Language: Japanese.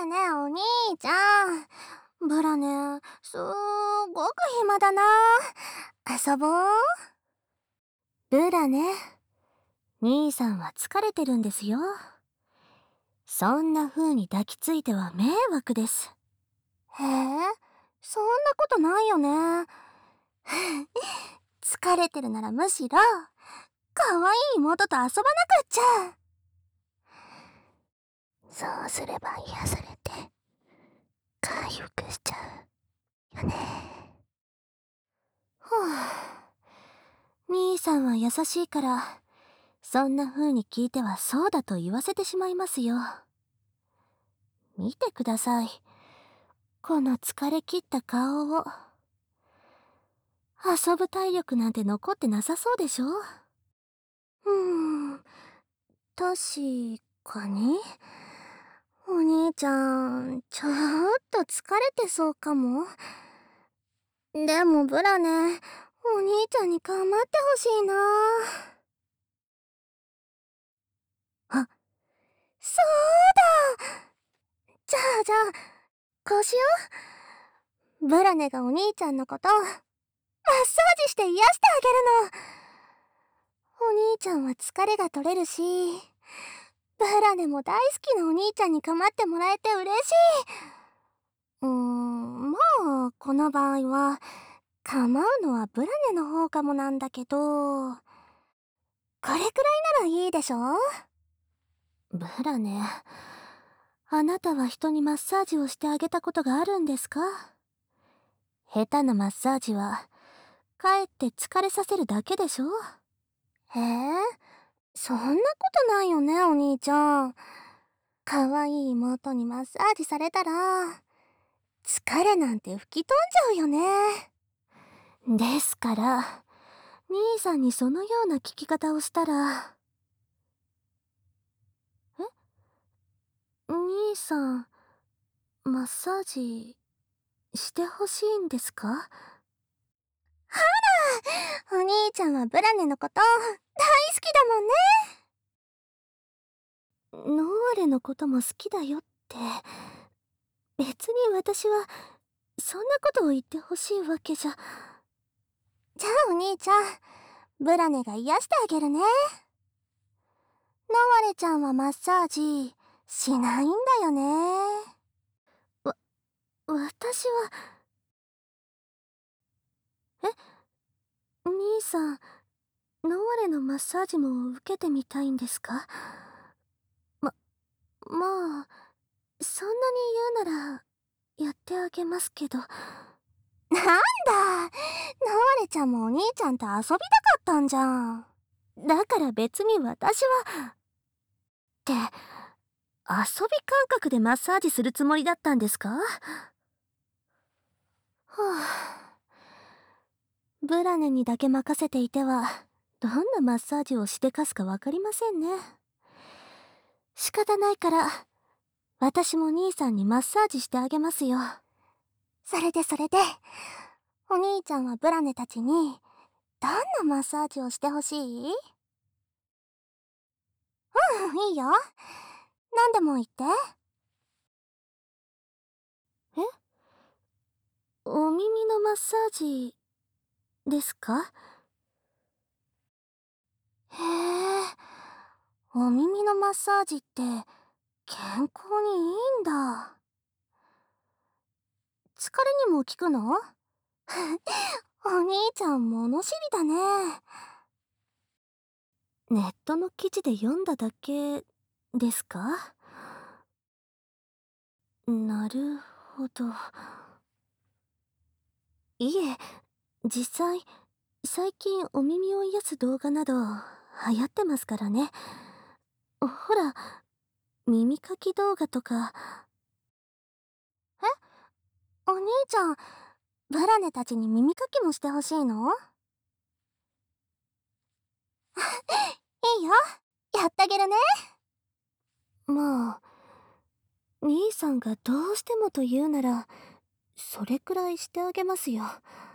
えねえお兄ちゃん。ブラネ、すごく暇だな。遊ぼう。ブラネ、兄さんは疲れてるんですよ。そんな風に抱きついては迷惑です。へえ、そんなことないよね。疲れてるならむしろ、可愛い妹と遊ばなくっちゃ。そうすれば癒されて、回復しちゃうよね。ふぅ。兄さんは優しいから、そんな風に聞いてはそうだと言わせてしまいますよ。見てください。この疲れ切った顔を。遊ぶ体力なんて残ってなさそうでしょ？確かに。お兄ちゃん、ちょっと疲れてそうかも。でもブラね、お兄ちゃんに構ってほしいな。あ、そうだ。じゃあ、こうしよう。ブラネがお兄ちゃんのこと、マッサージして癒してあげるの。お兄ちゃんは疲れが取れるし、ブラネも大好きなお兄ちゃんに構ってもらえて嬉しい。まあ、この場合は、構うのはブラネの方かもなんだけど、これくらいならいいでしょ？ブラネ、あなたは人にマッサージをしてあげたことがあるんですか？下手なマッサージは、かえって疲れさせるだけでしょ？えそんなことないよね、お兄ちゃん。可愛い妹にマッサージされたら、疲れなんて吹き飛んじゃうよね。ですから、兄さんにそのような聞き方をしたら、兄さん、マッサージしてほしいんですか？お兄ちゃんはブラネのこと大好きだもんね。ノーアレのことも好きだよって。別に私はそんなことを言ってほしいわけじゃ。じゃあお兄ちゃん、ブラネが癒してあげるね。ノワレちゃんはマッサージしないんだよね。わ、私は、え、兄さん、ノワレのマッサージも受けてみたいんですか？ま、まあ、そんなに言うなら、やってあげますけど。なんだ、ノワレちゃんもお兄ちゃんと遊びたかったんじゃん。だから別に私は、って、遊び感覚でマッサージするつもりだったんですか？はあ、ブラネにだけ任せていては、どんなマッサージをしてかすかわかりませんね。仕方ないから、私も兄さんにマッサージしてあげますよ。それで、お兄ちゃんはブラネたちに、どんなマッサージをしてほしい？いいよ。何でも言って。え？お耳のマッサージ、ですか？へえ、お耳のマッサージって健康にいいんだ。疲れにも効くの？お兄ちゃん物知りだね。ネットの記事で読んだだけですか？なるほど。いえ、実際、最近お耳を癒す動画など流行ってますからね。ほら、耳かき動画とか。え、お兄ちゃん、ブラネたちに耳かきもしてほしいの？いいよ、やってあげるね。まあ、兄さんがどうしてもと言うなら、それくらいしてあげますよ。